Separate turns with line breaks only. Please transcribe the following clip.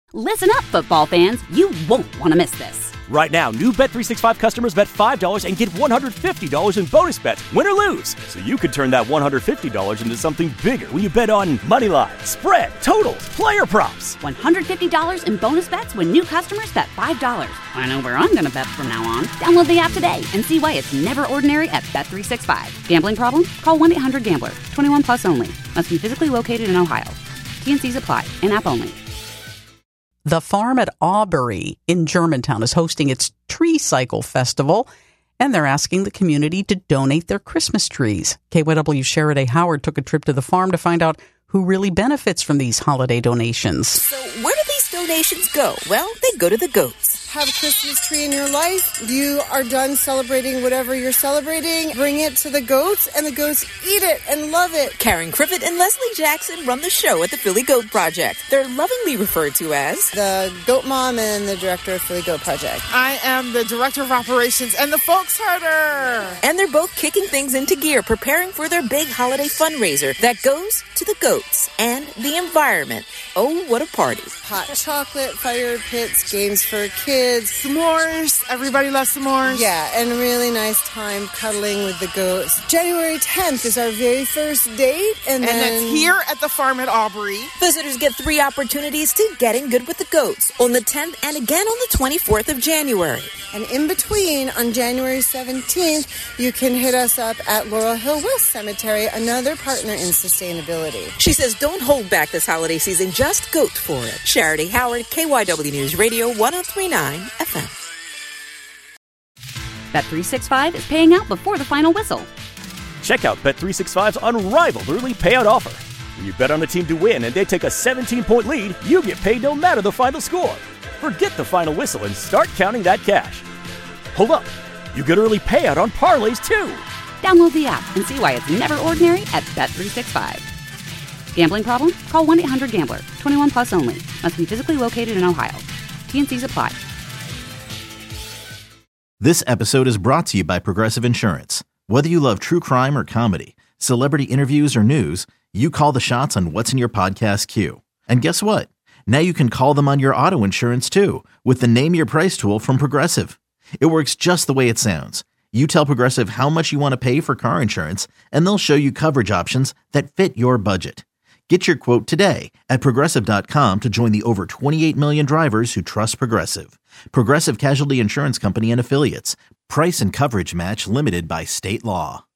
Listen up, football fans. You won't want to miss this.
Right now, new Bet365 customers bet $5 and get $150 in bonus bets, win or lose. So you could turn that $150 into something bigger when you bet on money line, spread, totals, player props.
$150 in bonus bets when new customers bet $5. I know where I'm going to bet from now on. Download the app today and see why it's never ordinary at Bet365. Gambling problem? Call 1-800-GAMBLER. 21 plus only. Must be physically located in Ohio. T&Cs apply. In-app only.
The Farm at Aubrey in Germantown is hosting its Tree Cycle Festival, and they're asking the community to donate their Christmas trees. KYW Sheriday Howard took a trip to the farm to find out who really benefits from these holiday donations.
So where do these donations go? Well, they go to the goats.
Have a Christmas tree in your life. You are done celebrating whatever you're celebrating. Bring it to the goats, and the goats eat it and love it.
Karen Criffett and Leslie Jackson run the show at the Philly Goat Project. They're lovingly referred to as
the Goat Mom and the Director of Philly Goat Project.
I am the Director of Operations and the Folks Herder.
And they're both kicking things into gear, preparing for their big holiday fundraiser that goes to the goats and the environment. Oh, what a party.
Hot chocolate, fire pits, games for kids.
S'mores. Everybody loves s'mores.
Yeah, and a really nice time cuddling with the goats. January 10th is our very first date. And
that's here at the Farm at Aubrey.
Visitors get 3 opportunities to get in good with the goats on the 10th and again on the 24th of January.
And in between, on January 17th, you can hit us up at Laurel Hill West Cemetery, another partner in sustainability.
She says don't hold back this holiday season, just goat for it. Sheriday Howard, KYW News Radio 1039 FM.
Bet365 is paying out before the final whistle.
Check out Bet365's unrivaled early payout offer. When you bet on a team to win and they take a 17-point lead, you get paid no matter the final score. Forget the final whistle and start counting that cash. Hold up. You get early payout on parlays, too.
Download the app and see why it's never ordinary at Bet365. Gambling problem? Call 1-800-GAMBLER. 21 plus only. Must be physically located in Ohio. T&Cs apply.
This episode is brought to you by Progressive Insurance. Whether you love true crime or comedy, celebrity interviews or news, you call the shots on what's in your podcast queue. And guess what? Now you can call them on your auto insurance too with the Name Your Price tool from Progressive. It works just the way it sounds. You tell Progressive how much you want to pay for car insurance, and they'll show you coverage options that fit your budget. Get your quote today at Progressive.com to join the over 28 million drivers who trust Progressive. Progressive Casualty Insurance Company and Affiliates. Price and coverage match limited by state law.